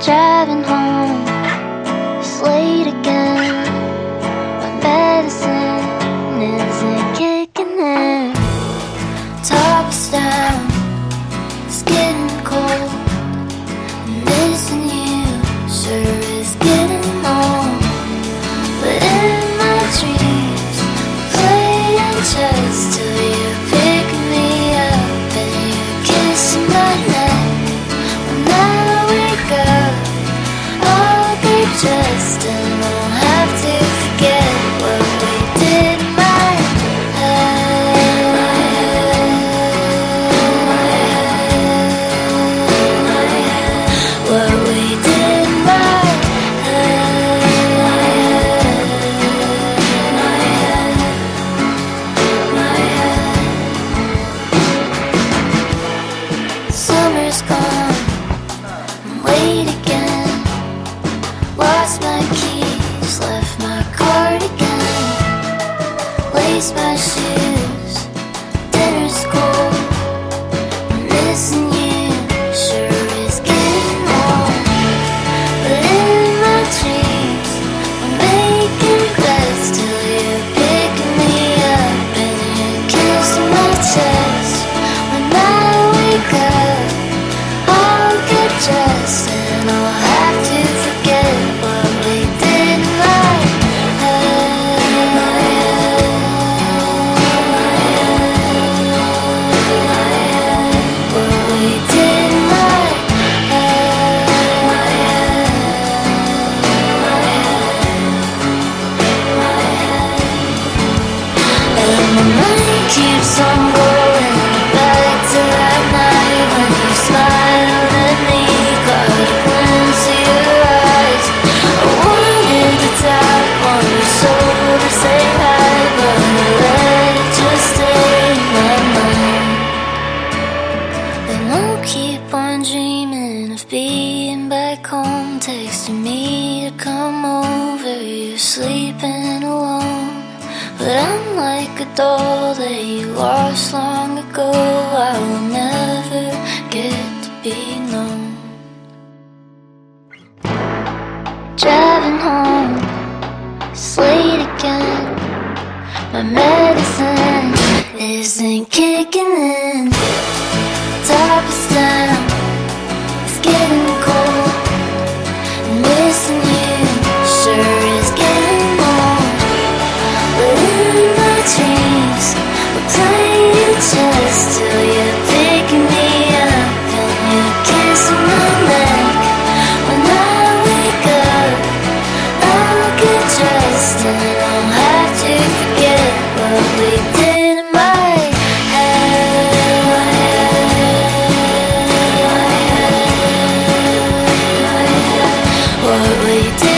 Driving home, it's late again. My medicine isn't kicking in. Top is down, it's getting cold. I'm missing you, sure is getting old. But in my dreams, I'm playing chess till you're picking me up and you're kissing my neck. When I wake up, I'll get dressed and I'll have to forget what we did in my head. What we did in my head. Summer's gone, I'm late again. Lost my keys, left my cardigan. Lace my shoes, dinner's cold. I'm missing you, sure is getting old. But in my dreams, I'm making beds till you're picking me up and you're kissing my chest. When I wake up, I'll get dressed and I'll have to forget what we did in my what we did in my and my mind keeps on going back to that night when you smiled at me, caught a glimpse of your eyes. I wanted to tap on your shoulder, say hi, but I let it just stay in my mind. Then I'll keep on dreaming of being back home, texting me to come over. You're sleeping alone, but I'm like a doll that you lost long ago. I will never get to be known. Driving home, it's late again. My medicine isn't kicking in. Top is down, it's getting cold. I'm missing you, sure is getting old. But in my dreams, we're playing chess till you're picking me up and you're kissing my neck. When I wake up, I'll get dressed and I'll have to forget what we did in my head. What we did.